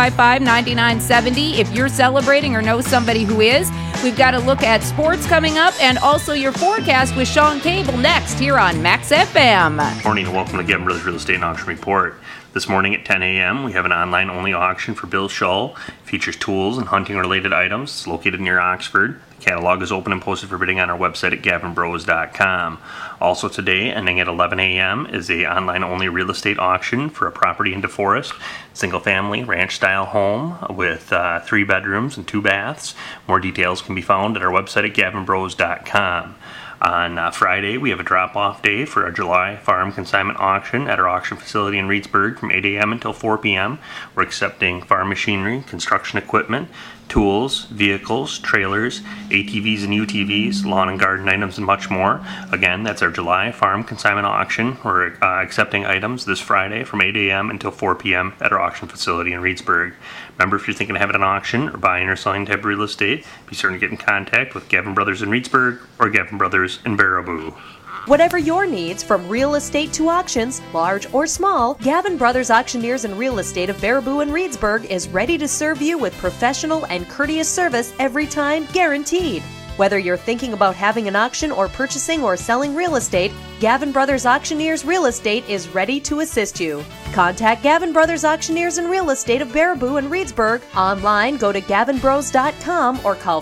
355-9970, if you're celebrating or know somebody who is. We've got a look at sports coming up, and also your forecast with Sean Cable next here on Max FM. Morning and welcome to Gavin Brothers Real Estate and Auction Report. This morning at 10 a.m., we have an online-only auction for Bill Shull. It features tools and hunting-related items. It's located near Oxford. The catalog is open and posted for bidding on our website at gavinbros.com. Also today, ending at 11 a.m., is a online-only real estate auction for a property in DeForest. Single-family, ranch-style home with 3 bedrooms and 2 baths. More details can be found at our website at gavinbros.com. On Friday, we have a drop-off day for our July farm consignment auction at our auction facility in Reedsburg from 8 a.m. until 4 p.m. We're accepting farm machinery, construction equipment, tools, vehicles, trailers, ATVs and UTVs, lawn and garden items, and much more. Again, that's our July farm consignment auction. We're accepting items this Friday from 8 a.m. until 4 p.m. at our auction facility in Reedsburg. Remember, if you're thinking of having an auction or buying or selling type of real estate, be certain to get in contact with Gavin Brothers in Reedsburg or Gavin Brothers in Baraboo. Whatever your needs, from real estate to auctions, large or small, Gavin Brothers Auctioneers and Real Estate of Baraboo and Reedsburg is ready to serve you with professional and courteous service every time, guaranteed. Whether you're thinking about having an auction or purchasing or selling real estate, Gavin Brothers Auctioneers Real Estate is ready to assist you. Contact Gavin Brothers Auctioneers and Real Estate of Baraboo and Reedsburg. Online, go to gavinbros.com or call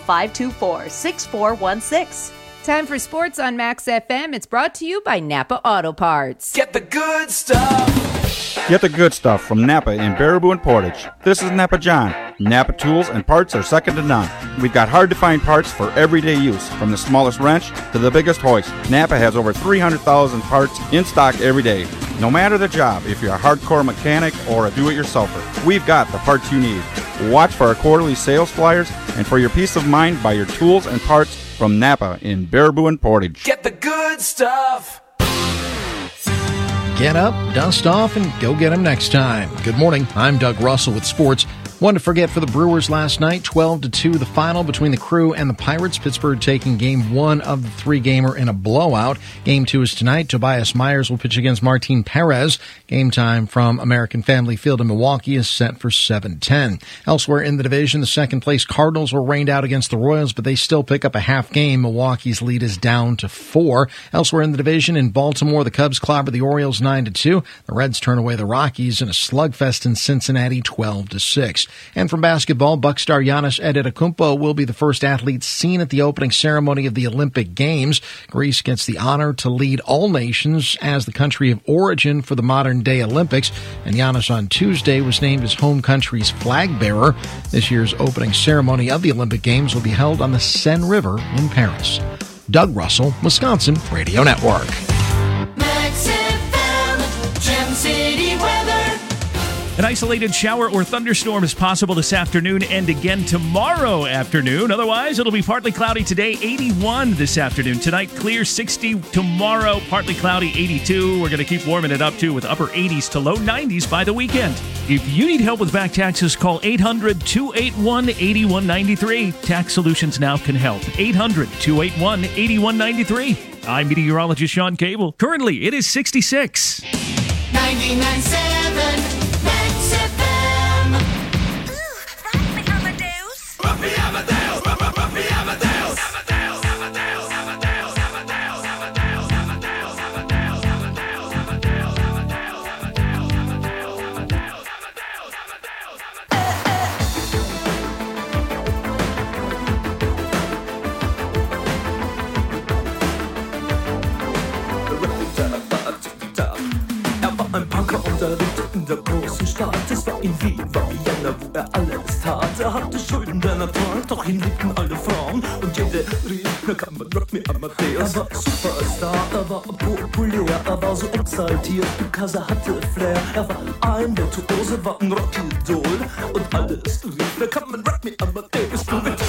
524-6416. Time for sports on Max FM. It's brought to you by Napa Auto Parts. Get the good stuff. Get the good stuff from Napa in Baraboo and Portage. This is Napa John. Napa tools and parts are second to none. We've got hard-to-find parts for everyday use, from the smallest wrench to the biggest hoist. Napa has over 300,000 parts in stock every day. No matter the job, if you're a hardcore mechanic or a do-it-yourselfer, we've got the parts you need. Watch for our quarterly sales flyers, and for your peace of mind, buy your tools and parts from Napa in Baraboo and Portage. Get the good stuff. Get up, dust off, and go get them next time. Good morning. I'm Doug Russell with sports. One to forget for the Brewers last night, 12-2 the final between the Crew and the Pirates. Pittsburgh taking game one of the three-gamer in a blowout. Game two is tonight. Tobias Myers will pitch against Martin Perez. Game time from American Family Field in Milwaukee is set for 7:10. Elsewhere in the division, the second-place Cardinals were rained out against the Royals, but they still pick up a half game. Milwaukee's lead is down to 4. Elsewhere in the division, in Baltimore, the Cubs clobber the Orioles 9-2. The Reds turn away the Rockies in a slugfest in Cincinnati 12-6. And from basketball, Bucks star Giannis Antetokounmpo will be the first athlete seen at the opening ceremony of the Olympic Games. Greece gets the honor to lead all nations as the country of origin for the modern-day Olympics. And Giannis on Tuesday was named his home country's flag bearer. This year's opening ceremony of the Olympic Games will be held on the Seine River in Paris. Doug Russell, Wisconsin Radio Network. Max FM, Gem City weather. An isolated shower or thunderstorm is possible this afternoon and again tomorrow afternoon. Otherwise, it'll be partly cloudy today, 81 this afternoon. Tonight, clear, 60 tomorrow, partly cloudy, 82. We're going to keep warming it up, too, with upper 80s to low 90s by the weekend. If you need help with back taxes, call 800-281-8193. Tax Solutions Now can help. 800-281-8193. I'm meteorologist Sean Cable. Currently, it is 66. 99.7 Max FM. Ruffy Amadeus. Ruffy Amadeus. Ein Punker und er lebte in der großen Stadt. Es war in Wien, war Vienna, wo er alles tat. Er hatte Schulden, denn er trank, doch ihn liebten alle Frauen. Und jede rief, na kann man Rock Me Amadeus. Er war Superstar, er war populär, er war so exaltiert, because er hatte Flair. Er war ein Virtuose, war ein Rockidol. Und alles rief, na kann man Rock Me Amadeus. Du mit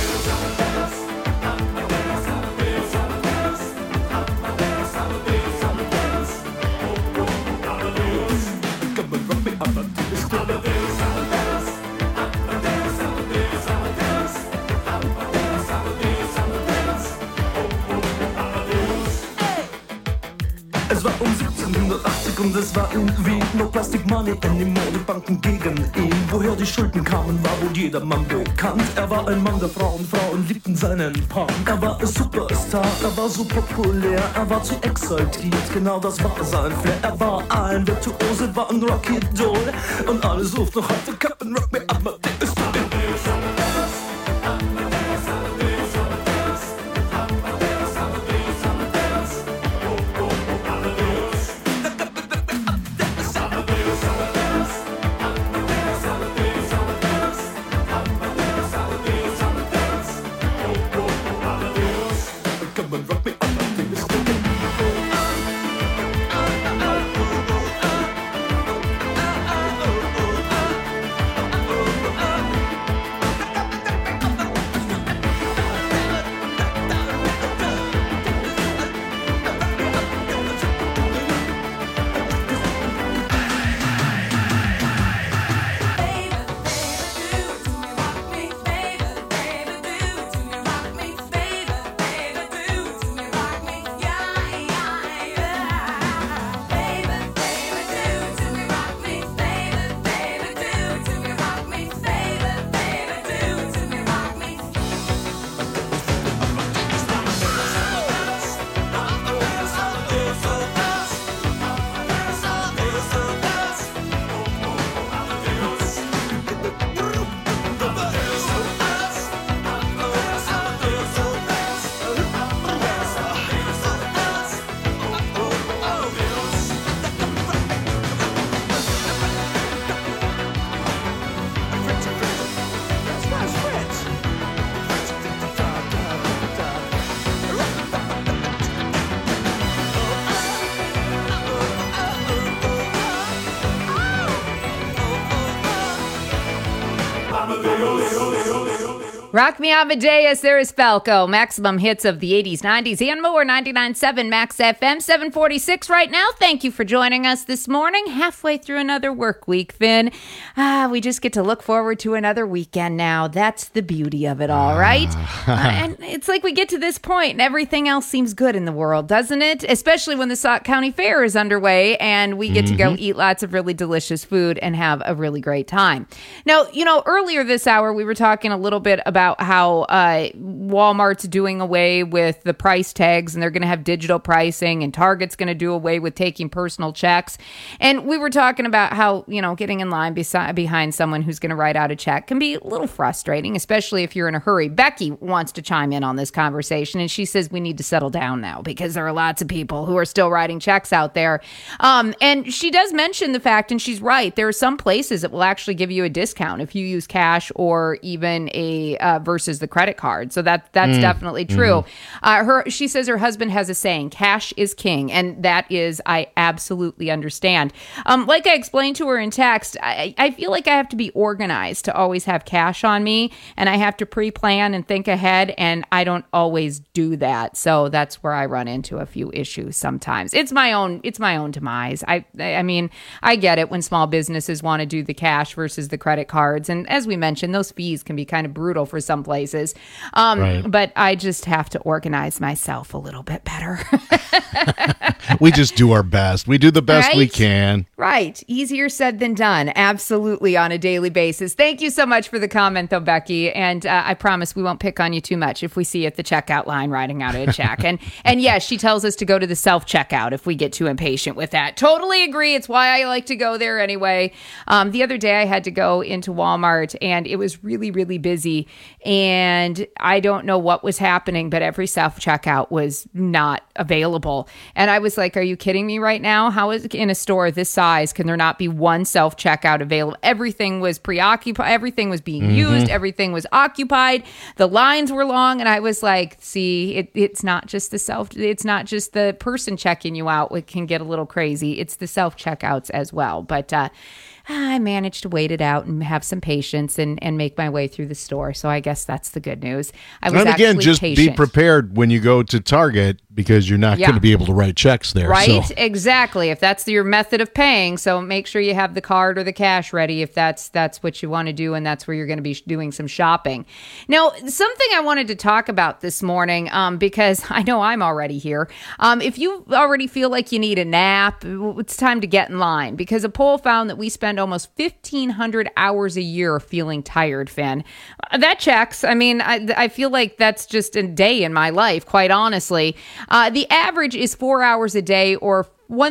Es war um 1780 und es war in Wien. No Plastic Money anymore, die Banken gegen ihn. Woher die Schulden kamen, war wohl jedermann bekannt. Er war ein Mann der Frauen, Frauen liebten seinen Punk. Er war ein Superstar, er war so populär, er war zu exaltiert, genau das war sein Flair. Er war ein Virtuose, war ein Rockidol. Und alles ruft noch heute, Captain Rock Me Amadeus. Rock Me Amadeus, there is Falco. Maximum hits of the 80s, 90s, and more. 99.7 Max FM, 746 right now. Thank you for joining us this morning. Halfway through another work week, Finn. We just get to look forward to another weekend now. That's the beauty of it all, right? And it's like we get to this point and everything else seems good in the world, doesn't it? Especially when the Sauk County Fair is underway and we get to go eat lots of really delicious food and have a really great time. Now, earlier this hour, we were talking a little bit about how Walmart's doing away with the price tags and they're going to have digital pricing, and Target's going to do away with taking personal checks. And we were talking about how, getting in line behind someone who's going to write out a check can be a little frustrating, especially if you're in a hurry. Becky wants to chime in on this conversation, and she says we need to settle down now because there are lots of people who are still writing checks out there. And she does mention the fact, and she's right, there are some places that will actually give you a discount if you use cash or even versus the credit card. So that's definitely true. She says her husband has a saying, cash is king. And that is, I absolutely understand. Like I explained to her in text, I feel like I have to be organized to always have cash on me, and I have to pre-plan and think ahead, and I don't always do that. So that's where I run into a few issues sometimes. It's my own demise. I mean, I get it when small businesses want to do the cash versus the credit cards. And as we mentioned, those fees can be kind of brutal for some places. Right. But I just have to organize myself a little bit better. We just do our best. We do the best we can. Right. Easier said than done. Absolutely, on a daily basis. Thank you so much for the comment, though, Becky. And I promise we won't pick on you too much if we see you at the checkout line writing out a check. And yes, she tells us to go to the self-checkout if we get too impatient with that. Totally agree. It's why I like to go there anyway. The other day I had to go into Walmart, and it was really, really busy. And I don't know what was happening, but every self-checkout was not available. And I was like, are you kidding me right now? How is in a store this size can there not be one self-checkout available? Everything was preoccupied. Everything was being used. Everything was occupied. The lines were long. And I was like, see, it's not just it's not just the person checking you out. It can get a little crazy. It's the self-checkouts as well. But I managed to wait it out and have some patience and make my way through the store. So I guess that's the good news. I was again, just patient. Be prepared when you go to Target, because you're not going to be able to write checks there. Right, so. Exactly. If that's your method of paying, so make sure you have the card or the cash ready if that's what you want to do, and that's where you're going to be doing some shopping. Now, something I wanted to talk about this morning, because I know I'm already here. If you already feel like you need a nap, it's time to get in line, because a poll found that we spend almost 1,500 hours a year feeling tired, Finn. That checks. I mean, I feel like that's just a day in my life, quite honestly. The average is 4 hours a day, or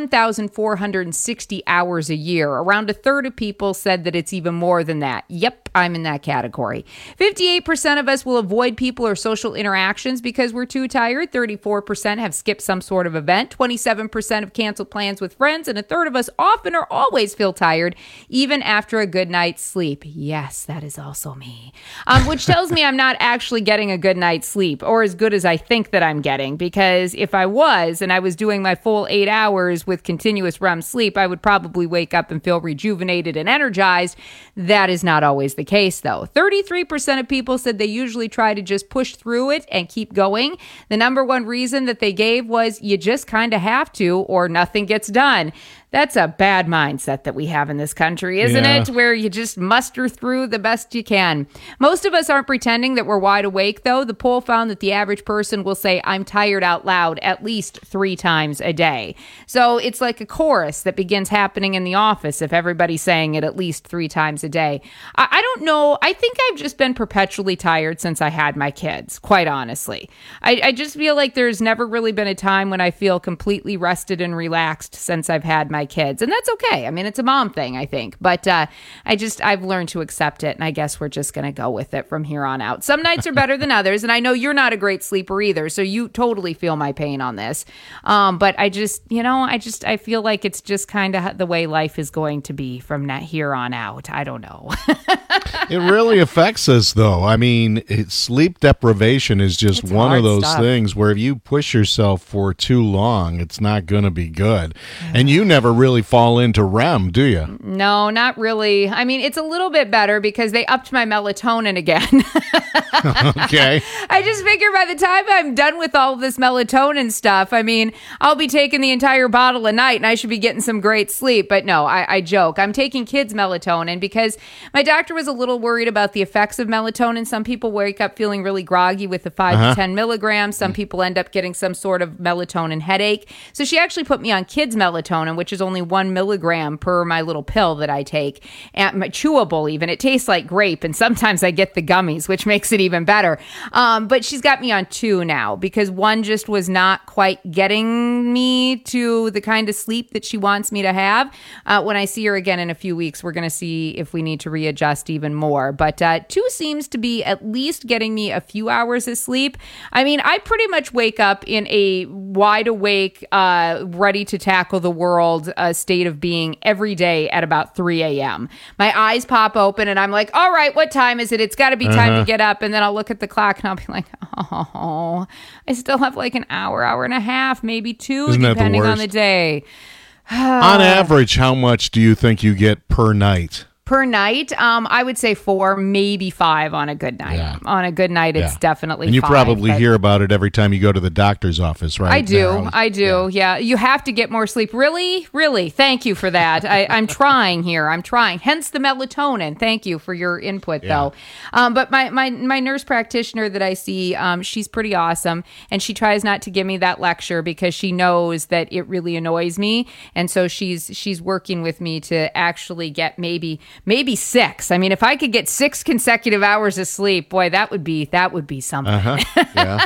1,460 hours a year. Around a third of people said that it's even more than that. Yep, I'm in that category. 58% of us will avoid people or social interactions because we're too tired. 34% have skipped some sort of event. 27% have canceled plans with friends. And a third of us often or always feel tired, even after a good night's sleep. Yes, that is also me. Which tells me I'm not actually getting a good night's sleep, or as good as I think that I'm getting. Because if I was, and I was doing my full 8 hours with continuous REM sleep, I would probably wake up and feel rejuvenated and energized. That is not always the case, though. 33% of people said they usually try to just push through it and keep going. The number one reason that they gave was you just kind of have to, or nothing gets done. That's a bad mindset that we have in this country, isn't it? Where you just muster through the best you can. Most of us aren't pretending that we're wide awake, though. The poll found that the average person will say, I'm tired out loud at least 3 times a day. So it's like a chorus that begins happening in the office if everybody's saying it at least 3 times a day. I don't know. I think I've just been perpetually tired since I had my kids, quite honestly. I just feel like there's never really been a time when I feel completely rested and relaxed since I've had my kids. And that's okay. I mean, it's a mom thing, I think. But I've learned to accept it. And I guess we're just going to go with it from here on out. Some nights are better than others. And I know you're not a great sleeper either. So you totally feel my pain on this. But I feel like it's just kind of the way life is going to be from here on out. I don't know. It really affects us, though. I mean, sleep deprivation is just It's one of hard those stuff. things where if you push yourself for too long, it's not going to be good. And you never really fall into REM, do you? No, not really. I mean, it's a little bit better because they upped my melatonin again. Okay. I just figure by the time I'm done with all of this melatonin stuff, I mean, I'll be taking the entire bottle a night and I should be getting some great sleep. But no, I joke. I'm taking kids' melatonin because my doctor was a little worried about the effects of melatonin. Some people wake up feeling really groggy with the 5 to 10 milligrams. Some people end up getting some sort of melatonin headache. So she actually put me on kids' melatonin, which is only 1 milligram per my little pill that I take. And chewable even. It tastes like grape. And sometimes I get the gummies, which makes it even better. But she's got me on 2 now because 1 just was not quite getting me to the kind of sleep that she wants me to have. When I see her again in a few weeks, we're going to see if we need to readjust even more. But 2 seems to be at least getting me a few hours of sleep. I mean, I pretty much wake up in a wide awake, ready to tackle the world state of being every day at about 3 a.m. My eyes pop open and I'm like, all right, what time is it? It's got to be time to get up. And then I'll look at the clock and I'll be like, oh, I still have like an hour and a half, maybe 2, Isn't that the depending on worst? the day. On average, how much do you think you get per night? Per night, I would say 4, maybe 5 on a good night. Yeah. On a good night, it's definitely 5. And you probably but- hear about it every time you go to the doctor's office, right? I do. Meryl? I do. Yeah. You have to get more sleep. Really? Really? Thank you for that. I'm trying here. I'm trying. Hence the melatonin. Thank you for your input, though. But my nurse practitioner that I see, she's pretty awesome. And she tries not to give me that lecture because she knows that it really annoys me. And so she's working with me to actually get maybe 6. I mean, if I could get 6 consecutive hours of sleep, boy, that would be something. Yeah.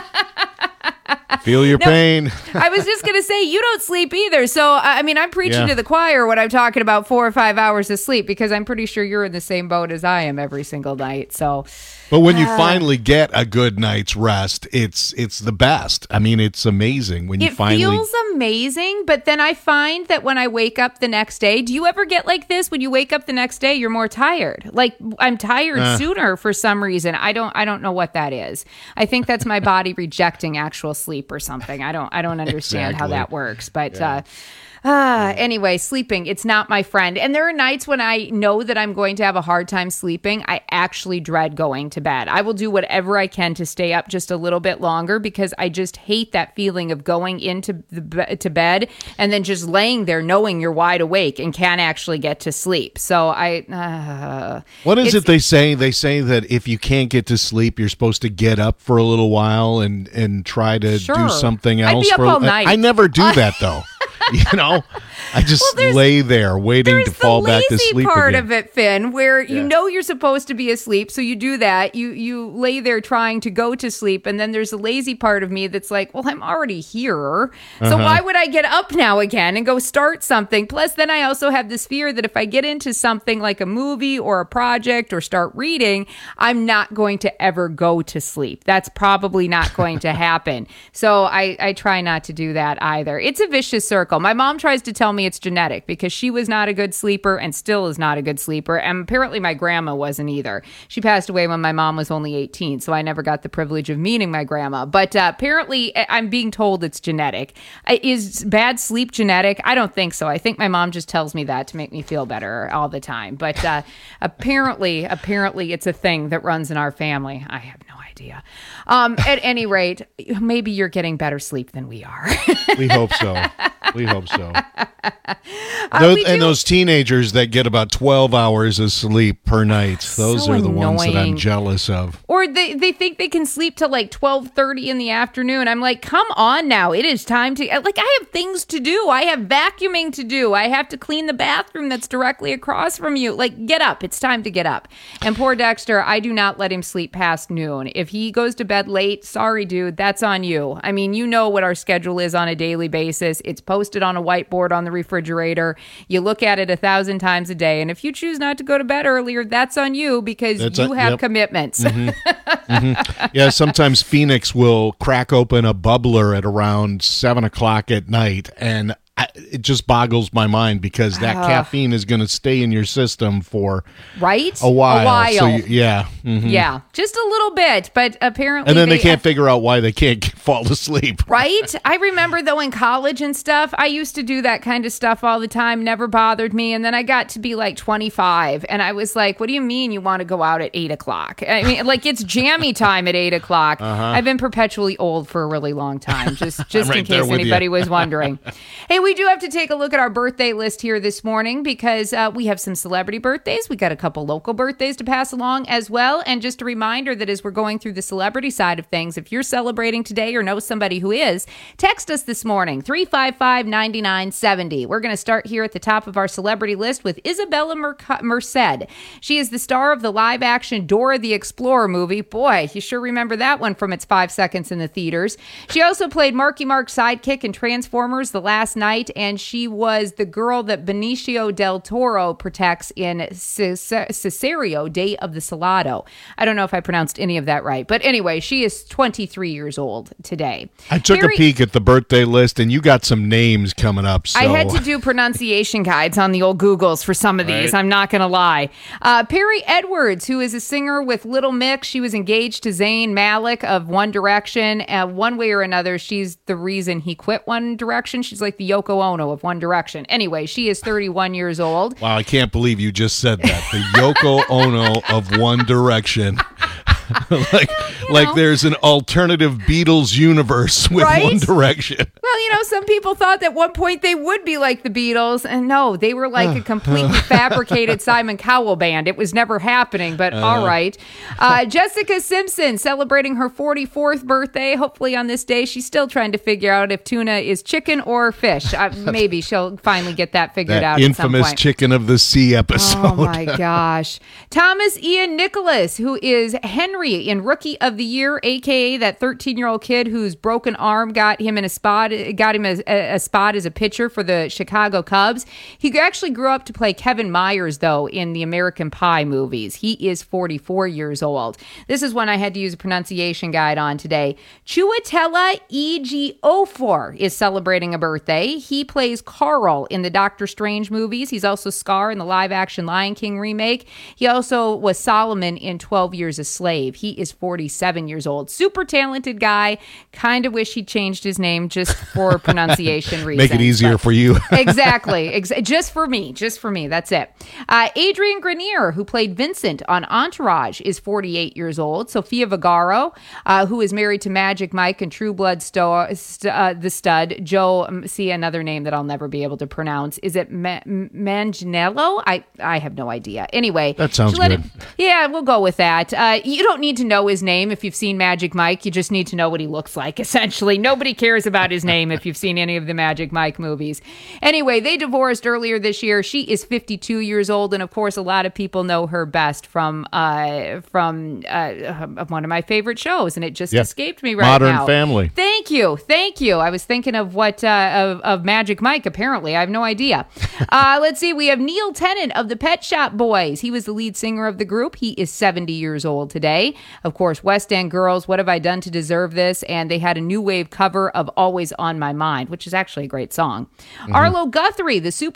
Feel your pain. I was just going to say, you don't sleep either. So, I mean, I'm preaching Yeah. to the choir when I'm talking about 4 or 5 hours of sleep because I'm pretty sure you're in the same boat as I am every single night. So, But when you finally get a good night's rest, it's the best. I mean, it's amazing when you it finally. feels amazing, but then I find that when I wake up the next day, do you ever get like this? When you wake up the next day, you're more tired. Like I'm tired sooner for some reason. I don't know what that is. I think that's my body rejecting actual sleep or something. I don't understand how Exactly. that works, but anyway, sleeping, it's not my friend. And there are nights when I know that I'm going to have a hard time sleeping. I actually dread going to bed. I will do whatever I can to stay up just a little bit longer because I just hate that feeling of going into to bed and then just laying there knowing you're wide awake and can't actually get to sleep. So What is it they say? They say that if you can't get to sleep, you're supposed to get up for a little while and try to do something I'd else. be up all night. I never do that though. You know, I just lay there waiting to fall back to lazy sleep part again. of it, Finn, where you know you're supposed to be asleep, so you do that. You lay there trying to go to sleep, and then there's a lazy part of me that's like, well, I'm already here, so why would I get up now again and go start something? Plus, then I also have this fear that if I get into something like a movie or a project or start reading, I'm not going to ever go to sleep. That's probably not going to happen. So I try not to do that either. It's a vicious circle. My mom tries to tell me it's genetic because she was not a good sleeper and still is not a good sleeper. And apparently my grandma wasn't either. She passed away when my mom was only 18, so I never got the privilege of meeting my grandma. But apparently I'm being told it's genetic. Is bad sleep genetic? I don't think so. I think my mom just tells me that to make me feel better all the time. But apparently it's a thing that runs in our family. I have no idea. At any rate, maybe you're getting better sleep than we are. We hope so. We hope so. Those teenagers that get about 12 hours of sleep per night, those So are the ones that I'm annoying. jealous of. Or they think they can sleep till like 12:30 in the afternoon. I'm like, come on now. It is time to, like, I have things to do. I have vacuuming to do. I have to clean the bathroom that's directly across from you. Like, get up. It's time to get up. And poor Dexter, I do not let him sleep past noon. If he goes to bed late, sorry, dude, that's on you. I mean, you know what our schedule is on a daily basis. It's posted on a whiteboard on the refrigerator. You look at it 1,000 times a day. And if you choose not to go to bed earlier, that's on you because you have commitments. Yeah, sometimes Phoenix will crack open a bubbler at around 7 o'clock at night, and it just boggles my mind because that caffeine is going to stay in your system for a while. So yeah. Mm-hmm. Yeah, just a little bit, but apparently. And then they can't figure out why they can't fall asleep. Right? I remember, though, in college and stuff, I used to do that kind of stuff all the time, never bothered me. And then I got to be like 25, and I was like, what do you mean you want to go out at 8 o'clock? I mean, like, it's jammy time at 8 o'clock. I've been perpetually old for a really long time, just right in case anybody was wondering. Hey, we do have to take a look at our birthday list here this morning because we have some celebrity birthdays. We got a couple local birthdays to pass along as well. And just a reminder that as we're going through the celebrity side of things, if you're celebrating today or know somebody who is, text us this morning, 355-9970. We're going to start here at the top of our celebrity list with Isabella Merced. She is the star of the live-action Dora the Explorer movie. Boy, you sure remember that one from its 5 seconds in the theaters. She also played Marky Mark's sidekick in Transformers: The Last Night, and she was the girl that Benicio del Toro protects in Cesario, Day of the Salado. I don't know if I pronounced any of that right, but anyway, she is 23 years old today. I took a peek at the birthday list, and you got some names coming up. So. I had to do pronunciation guides on the old Googles for some of these. I'm not going to lie. Perry Edwards, who is a singer with Little Mix, she was engaged to Zayn Malik of One Direction. One way or another, she's the reason he quit One Direction. She's like the Yoko Ono of One Direction. Anyway, she is 31 years old. Wow, I can't believe you just said that. The Yoko Ono of One Direction. like there's an alternative Beatles universe with One Direction. Well, some people thought that at one point they would be like the Beatles, and no, they were like a completely fabricated Simon Cowell band. It was never happening, but all right. Jessica Simpson celebrating her 44th birthday. Hopefully on this day, she's still trying to figure out if tuna is chicken or fish. Maybe she'll finally get that figured out at some point. Infamous Chicken of the Sea episode. Oh my gosh. Thomas Ian Nicholas, who is Henry in Rookie of the Year, aka that 13-year-old kid whose broken arm got him a spot as a pitcher for the Chicago Cubs. He actually grew up to play Kevin Myers, though, in the American Pie movies. He is 44 years old. This is one I had to use a pronunciation guide on today. Chiwetel Ejiofor is celebrating a birthday. He plays Carl in the Doctor Strange movies. He's also Scar in the live-action Lion King remake. He also was Solomon in 12 Years a Slave. He is 47 years old. Super talented guy. Kind of wish he changed his name just for pronunciation reasons. Make it easier for you. Exactly. Just for me. That's it. Adrian Grenier, who played Vincent on Entourage, is 48 years old. Sofia Vergara, who is married to Magic Mike and True Blood the stud. Joe, see another name that I'll never be able to pronounce. Is it Manganiello? I have no idea. Anyway. That sounds good. Yeah, we'll go with that. You don't need to know his name if you've seen Magic Mike. You just need to know what he looks like, essentially. Nobody cares about his name if you've seen any of the Magic Mike movies. Anyway, they divorced earlier this year. She is 52 years old, and of course, a lot of people know her best from one of my favorite shows, and it just escaped me right now. Modern Family. Thank you. I was thinking of of Magic Mike, apparently. I have no idea. Let's see. We have Neil Tennant of the Pet Shop Boys. He was the lead singer of the group. He is 70 years old today. Of course, West End Girls, What Have I Done to Deserve This? And they had a new wave cover of Always on My Mind, which is actually a great song. Arlo Guthrie, the super